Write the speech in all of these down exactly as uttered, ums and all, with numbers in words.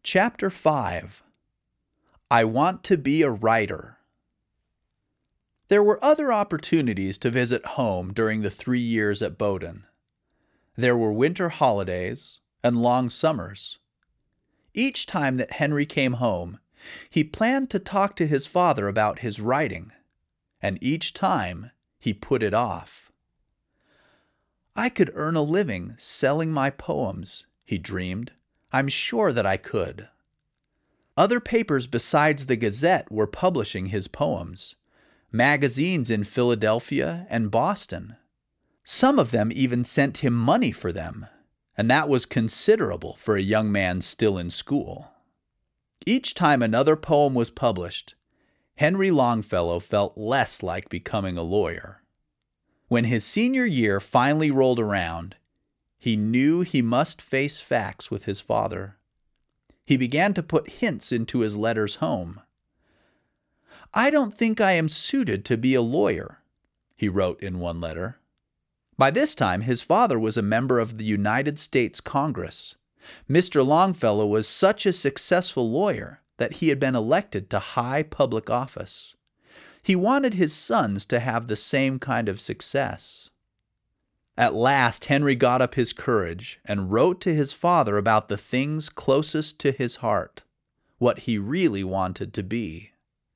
Chapter five. I Want to Be a Writer. There were other opportunities to visit home during the three years at Bowdoin. There were winter holidays and long summers. Each time that Henry came home, he planned to talk to his father about his writing, and each time he put it off. I could earn a living selling my poems, he dreamed. I'm sure that I could. Other papers besides the Gazette were publishing his poems, magazines in Philadelphia and Boston. Some of them even sent him money for them, and that was considerable for a young man still in school. Each time another poem was published, Henry Longfellow felt less like becoming a lawyer. When his senior year finally rolled around, he knew he must face facts with his father. He began to put hints into his letters home. I don't think I am suited to be a lawyer, he wrote in one letter. By this time, his father was a member of the United States Congress. Mister Longfellow was such a successful lawyer that he had been elected to high public office. He wanted his sons to have the same kind of success. At last, Henry got up his courage and wrote to his father about the things closest to his heart, what he really wanted to be.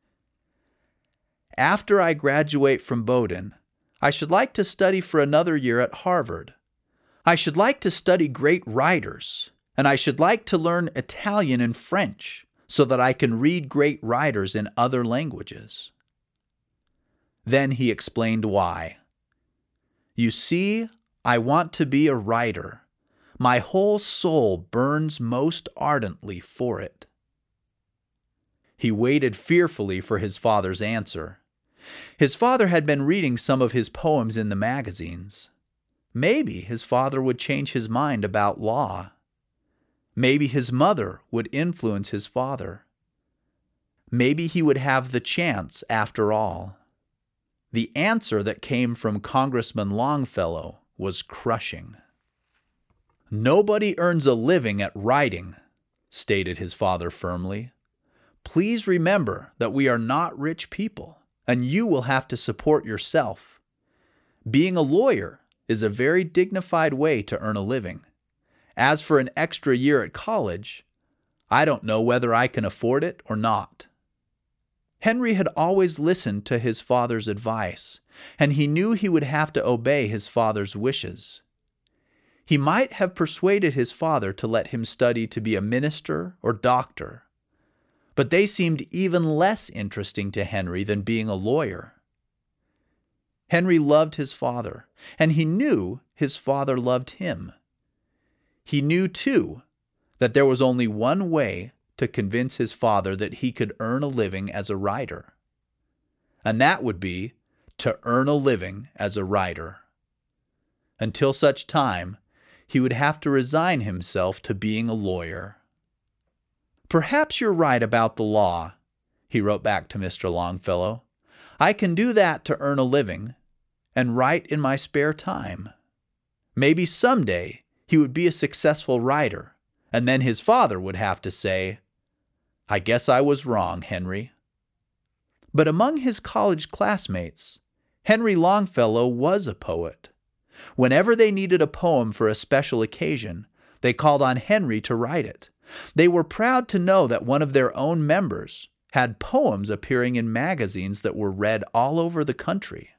After I graduate from Bowdoin, I should like to study for another year at Harvard. I should like to study great writers, and I should like to learn Italian and French so that I can read great writers in other languages. Then he explained why. You see, I want to be a writer. My whole soul burns most ardently for it. He waited fearfully for his father's answer. His father had been reading some of his poems in the magazines. Maybe his father would change his mind about law. Maybe his mother would influence his father. Maybe he would have the chance after all. The answer that came from Congressman Longfellow was crushing. Nobody earns a living at writing, stated his father firmly. Please remember that we are not rich people, and you will have to support yourself. Being a lawyer is a very dignified way to earn a living. As for an extra year at college, I don't know whether I can afford it or not. Henry had always listened to his father's advice, and he knew he would have to obey his father's wishes. He might have persuaded his father to let him study to be a minister or doctor, but they seemed even less interesting to Henry than being a lawyer. Henry loved his father, and he knew his father loved him. He knew, too, that there was only one way to convince his father that he could earn a living as a writer. And that would be to earn a living as a writer. Until such time, he would have to resign himself to being a lawyer. Perhaps you're right about the law, he wrote back to Mister Longfellow. I can do that to earn a living and write in my spare time. Maybe someday he would be a successful writer, and then his father would have to say, I guess I was wrong, Henry. But among his college classmates, Henry Longfellow was a poet. Whenever they needed a poem for a special occasion, they called on Henry to write it. They were proud to know that one of their own members had poems appearing in magazines that were read all over the country.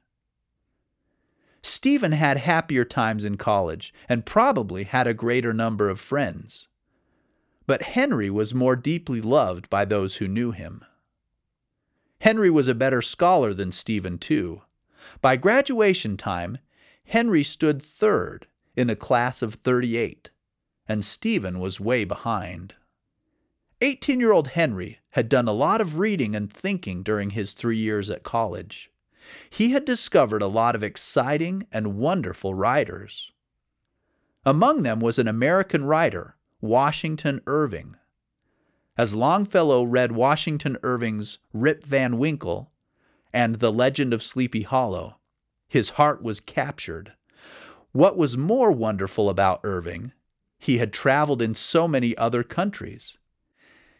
Stephen had happier times in college and probably had a greater number of friends. But Henry was more deeply loved by those who knew him. Henry was a better scholar than Stephen, too. By graduation time, Henry stood third in a class of thirty-eight, and Stephen was way behind. Eighteen-year-old Henry had done a lot of reading and thinking during his three years at college. He had discovered a lot of exciting and wonderful writers. Among them was an American writer, Washington Irving. As Longfellow read Washington Irving's Rip Van Winkle and The Legend of Sleepy Hollow, his heart was captured. What was more wonderful about Irving, he had traveled in so many other countries.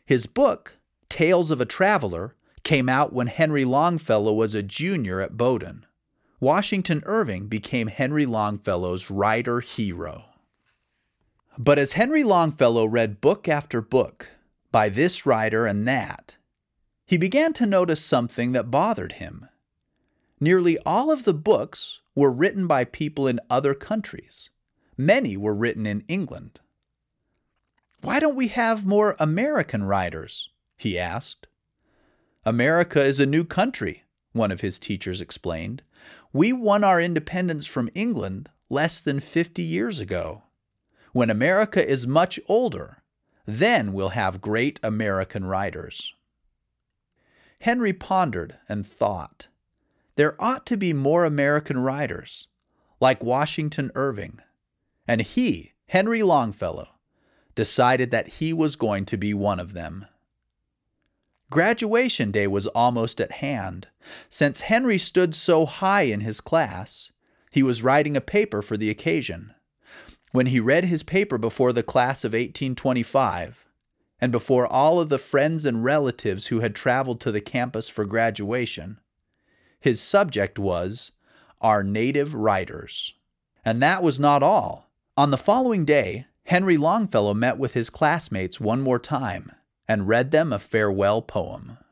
His book, Tales of a Traveler, came out when Henry Longfellow was a junior at Bowdoin. Washington Irving became Henry Longfellow's writer hero. But as Henry Longfellow read book after book by this writer and that, he began to notice something that bothered him. Nearly all of the books were written by people in other countries. Many were written in England. "Why don't we have more American writers?" he asked. "America is a new country," one of his teachers explained. "We won our independence from England less than fifty years ago. When America is much older, then we'll have great American writers." Henry pondered and thought. There ought to be more American writers, like Washington Irving. And he, Henry Longfellow, decided that he was going to be one of them. Graduation day was almost at hand. Since Henry stood so high in his class, he was writing a paper for the occasion. When he read his paper before the class of eighteen twenty-five, and before all of the friends and relatives who had traveled to the campus for graduation, his subject was Our Native Writers. And that was not all. On the following day, Henry Longfellow met with his classmates one more time and read them a farewell poem.